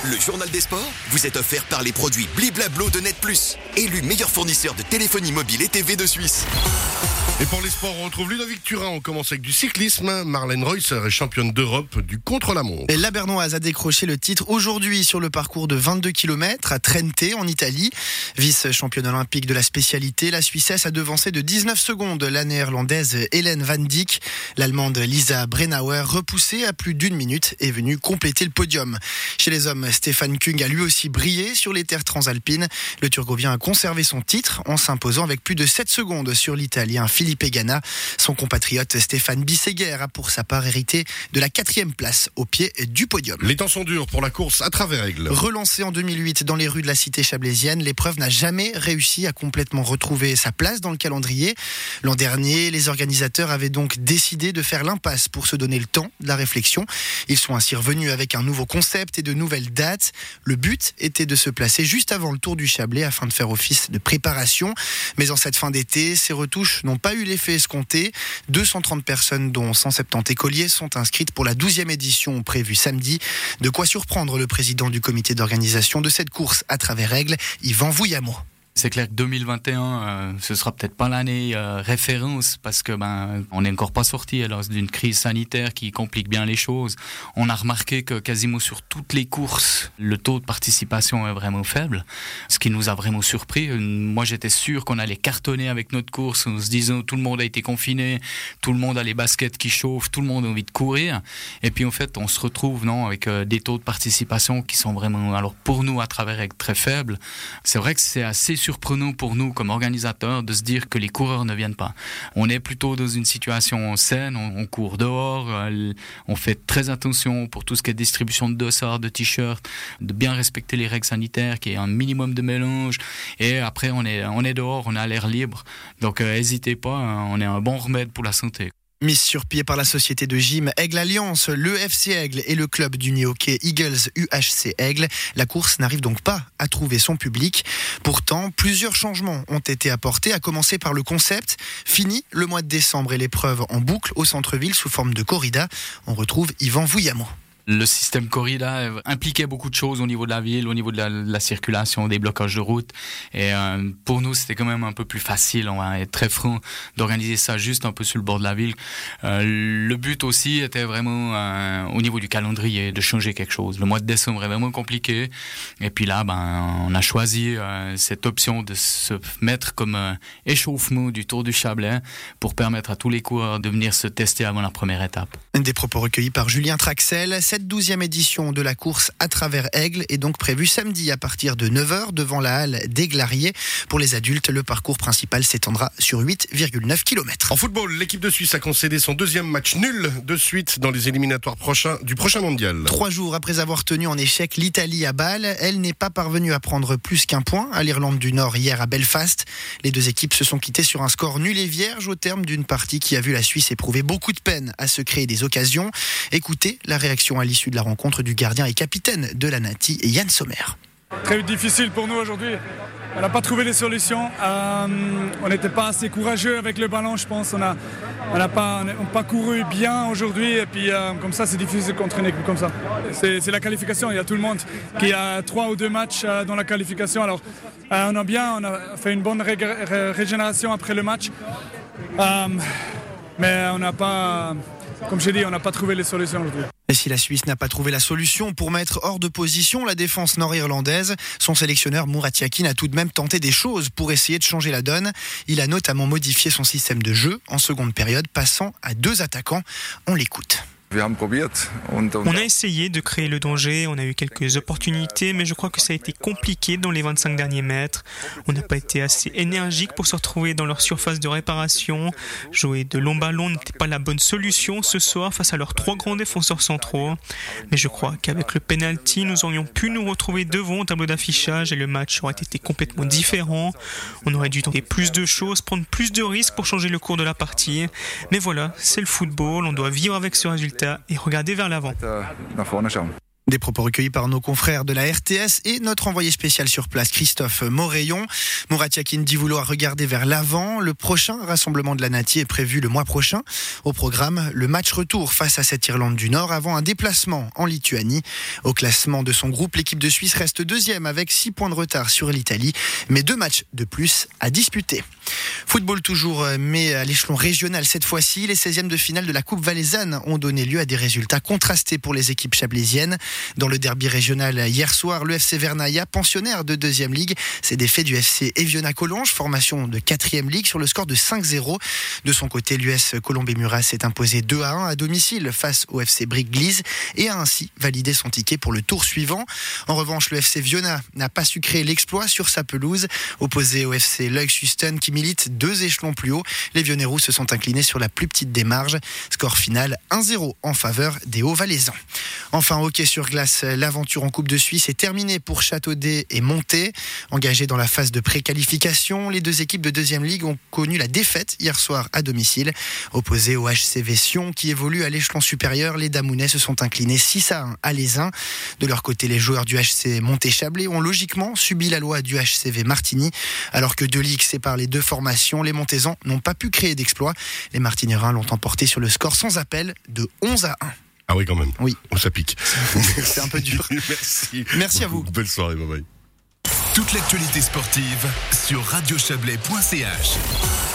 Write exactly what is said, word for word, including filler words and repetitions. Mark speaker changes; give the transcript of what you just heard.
Speaker 1: Le journal des sports vous est offert par les produits Bliblablo de Net Plus, élu meilleur fournisseur de téléphonie mobile et T V de Suisse.
Speaker 2: Et pour les sports, on retrouve Ludovic Turin. On commence avec du cyclisme. Marlène Reusser est championne d'Europe du contre-la-montre.
Speaker 3: Et la Bernoise a décroché le titre aujourd'hui sur le parcours de vingt-deux kilomètres à Trente en Italie. Vice-championne olympique de la spécialité, la Suissesse a devancé de dix-neuf secondes la néerlandaise Hélène Van Dijk. L'allemande Lisa Brennauer, repoussée à plus d'une minute, est venue compléter le podium. Chez les hommes, Stefan Kung a lui aussi brillé sur les terres transalpines. Le Turgovien a conservé son titre en s'imposant avec plus de sept secondes sur l'Italien Philippe Egana. Son compatriote Stéphane Bisseguer a pour sa part hérité de la quatrième place au pied du podium.
Speaker 2: Les temps sont durs pour la course à travers Aigle.
Speaker 3: Relancée en deux mille huit dans les rues de la cité chablaisienne, l'épreuve n'a jamais réussi à complètement retrouver sa place dans le calendrier. L'an dernier, les organisateurs avaient donc décidé de faire l'impasse pour se donner le temps de la réflexion. Ils sont ainsi revenus avec un nouveau concept et de nouvelles dates. Le but était de se placer juste avant le Tour du Chablais afin de faire office de préparation. Mais en cette fin d'été, ces retouches n'ont pas eu l'effet escompté. deux cent trente personnes, dont cent soixante-dix écoliers, sont inscrites pour la douzième édition prévue samedi. De quoi surprendre le président du comité d'organisation de cette course à travers Aigle, Yvan Vouillamo.
Speaker 4: C'est clair que deux mille vingt et un, euh, ce sera peut-être pas l'année euh, référence parce que ben on n'est encore pas sorti alors d'une crise sanitaire qui complique bien les choses. On a remarqué que quasiment sur toutes les courses, le taux de participation est vraiment faible, ce qui nous a vraiment surpris. Moi, j'étais sûr qu'on allait cartonner avec notre course, en se disant tout le monde a été confiné, tout le monde a les baskets qui chauffent, tout le monde a envie de courir. Et puis en fait, on se retrouve non avec euh, des taux de participation qui sont vraiment, alors pour nous à travers Aigle, très faibles. C'est vrai que c'est assez surprenant pour nous comme organisateurs de se dire que les coureurs ne viennent pas. On est plutôt dans une situation saine, on, on court dehors, euh, on fait très attention pour tout ce qui est distribution de dossards, de t-shirts, de bien respecter les règles sanitaires, qu'il y ait un minimum de mélange. Et après, on est, on est dehors, on a l'air libre. Donc, n'hésitez euh, pas, hein, on est un bon remède pour la santé.
Speaker 3: Mise sur pied par la société de gym Aigle Alliance, le F C Aigle et le club du hockey Eagles U H C Aigle, la course n'arrive donc pas à trouver son public. Pourtant, plusieurs changements ont été apportés, à commencer par le concept. Fini le mois de décembre et l'épreuve en boucle au centre-ville sous forme de corrida. On retrouve Yvan Vouillamo.
Speaker 4: Le système corrida impliquait beaucoup de choses au niveau de la ville, au niveau de la, de la circulation, des blocages de route. Et euh, pour nous, c'était quand même un peu plus facile, on va être très franc, d'organiser ça juste un peu sur le bord de la ville. Euh, le but aussi était vraiment, euh, au niveau du calendrier, de changer quelque chose. Le mois de décembre est vraiment compliqué. Et puis là, ben, on a choisi euh, cette option de se mettre comme euh, échauffement du Tour du Chablais pour permettre à tous les coureurs de venir se tester avant la première étape.
Speaker 3: Des propos recueillis par Julien Traxel. Cette douzième édition de la course à travers Aigle est donc prévue samedi à partir de neuf heures devant la halle d'Aiglarié. Pour les adultes, le parcours principal s'étendra sur huit virgule neuf kilomètres.
Speaker 2: En football, l'équipe de Suisse a concédé son deuxième match nul de suite dans les éliminatoires prochains du prochain mondial.
Speaker 3: Trois jours après avoir tenu en échec l'Italie à Bâle, elle n'est pas parvenue à prendre plus qu'un point à l'Irlande du Nord hier à Belfast. Les deux équipes se sont quittées sur un score nul et vierge au terme d'une partie qui a vu la Suisse éprouver beaucoup de peine à se créer des occasions. Écoutez la réaction à l'issue de la rencontre du gardien et capitaine de la Nati, Yann Sommer.
Speaker 5: Très difficile pour nous aujourd'hui. On n'a pas trouvé les solutions. Euh, on n'était pas assez courageux avec le ballon, je pense. On n'a on a pas, on pas couru bien aujourd'hui. Et puis euh, comme ça, c'est difficile contre une équipe comme ça. C'est, c'est la qualification. Il y a tout le monde qui a trois ou deux matchs euh, dans la qualification. Alors euh, on a bien, on a fait une bonne ré- ré- régénération après le match. Euh, mais on n'a pas... Comme j'ai dit, on n'a pas trouvé les solutions aujourd'hui.
Speaker 3: Et si la Suisse n'a pas trouvé la solution pour mettre hors de position la défense nord-irlandaise, son sélectionneur Murat Yakin a tout de même tenté des choses pour essayer de changer la donne. Il a notamment modifié son système de jeu en seconde période, passant à deux attaquants. On l'écoute.
Speaker 6: On a essayé de créer le danger, on a eu quelques opportunités, mais je crois que ça a été compliqué dans les vingt-cinq derniers mètres. On n'a pas été assez énergique pour se retrouver dans leur surface de réparation. Jouer de longs ballons n'était pas la bonne solution ce soir face à leurs trois grands défenseurs centraux. Mais je crois qu'avec le penalty, nous aurions pu nous retrouver devant au tableau d'affichage et le match aurait été complètement différent. On aurait dû tenter plus de choses, prendre plus de risques pour changer le cours de la partie. Mais voilà, c'est le football, on doit vivre avec ce résultat et regarder vers l'avant.
Speaker 3: Des propos recueillis par nos confrères de la R T S et notre envoyé spécial sur place, Christophe Morayon. Mourad Yakin dit vouloir regarder vers l'avant. Le prochain rassemblement de la Nati est prévu le mois prochain. Au programme, le match retour face à cette Irlande du Nord avant un déplacement en Lituanie. Au classement de son groupe, l'équipe de Suisse reste deuxième avec six points de retard sur l'Italie, mais deux matchs de plus à disputer. Football toujours, mais à l'échelon régional cette fois-ci. Les seizièmes de finale de la Coupe Valaisanne ont donné lieu à des résultats contrastés pour les équipes chablaisiennes. Dans le derby régional hier soir, le F C Vernaya, pensionnaire de deuxième ligue, s'est défait du F C Eviona-Collonges, formation de quatrième ligue, sur le score de cinq zéro. De son côté, l'U S Colombey-Murat s'est imposé deux à un à domicile face au F C Brick-Glise et a ainsi validé son ticket pour le tour suivant. En revanche, le F C Viona n'a pas su créer l'exploit sur sa pelouse. Opposé au F C Luyck-Houston qui milite deux échelons plus haut, les Vionneroux se sont inclinés sur la plus petite des marges. Score final un zéro en faveur des Hauts-Valaisans. Enfin, hockey sur glace, l'aventure en Coupe de Suisse est terminée pour Châteaudet et Monté. Engagés dans la phase de préqualification, les deux équipes de deuxième ligue ont connu la défaite hier soir à domicile. Opposées au H C V Sion qui évolue à l'échelon supérieur, les Damounais se sont inclinés six à un à Lézin. De leur côté, les joueurs du H C Monté-Chablais ont logiquement subi la loi du H C V Martigny. Alors que deux ligues séparent les deux formations, les Montaisans n'ont pas pu créer d'exploit. Les Martinerains l'ont emporté sur le score sans appel de onze à un.
Speaker 2: Ah oui, quand même.
Speaker 3: Oui.
Speaker 2: Oh, ça pique.
Speaker 3: C'est un peu dur.
Speaker 2: Merci.
Speaker 3: Merci à vous.
Speaker 2: Belle soirée, bye bye.
Speaker 1: Toute l'actualité sportive sur radio chablais point c h.